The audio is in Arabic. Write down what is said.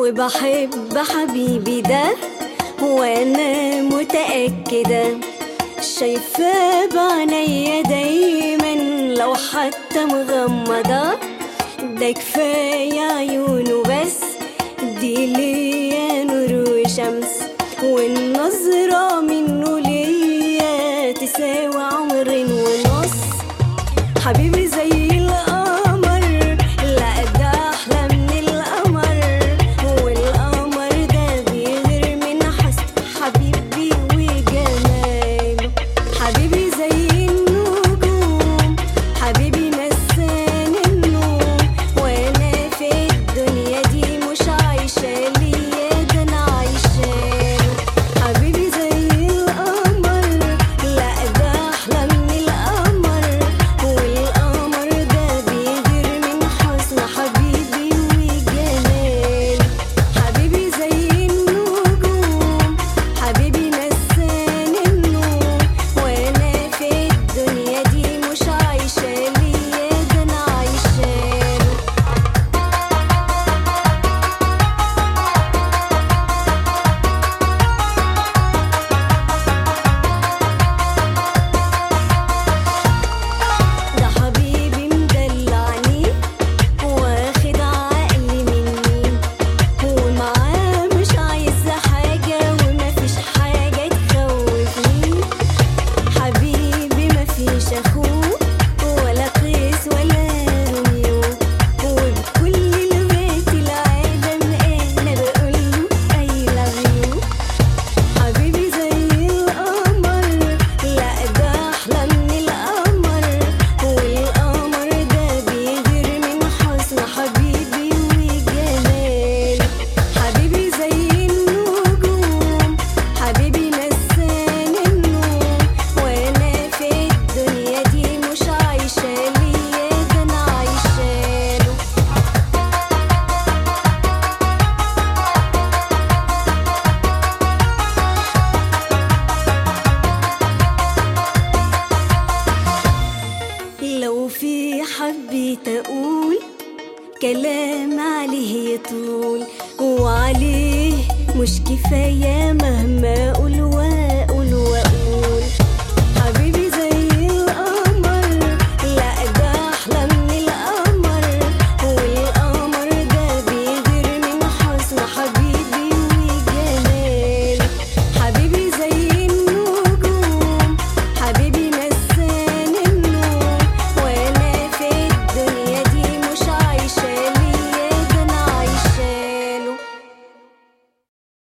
وبحب حبيبي ده، وانا متأكدة شايفاه بعينيا دايما لو حتى مغمضة. ده كفاية عيونه بس، دي ليا نور وشمس، والنظرة منه ليا تساوي عمر ونص. حبيبي زي القمر، لا ده أحلى من القمر، والقمر ده بيغير من حسن حبيبي وجماله. حبيبي زي النجوم، حبيبي نسان النوم، وانا في الدنيا دي مش عايشة ليا، ده انا عايشاله. حبيبي زي القمر، لا ده احلى من القمر، والقمر ده بيغير من حسن حبيبي وجماله. حبيبي زي النجوم، حبيبي نسان النوم، وانا في الدنيا دي مش عايشة ليا، ده انا عايشاله. ده حبيبي مدلعني، واخد عقلي مني، ومعاه مش عايزة حاجة، ومفيش حاجة تخوفني. حبيبي مفيش أخوه ولا قيس ولا روميو، وبكل لغات العالم أنا بقوله I love you. حبيبي زي القمر، لا ده أحلى من القمر، والقمر ده بيغير من حسن حبيبي وجماله. حبيبي زي النجوم، حبيبي نسان النوم، وانا في الدنيا دي مش عايشة ليا، ده انا عايشاله. لو في حبيت أقول كلام عليه يطول، وعليه مش كفاية مهما أقول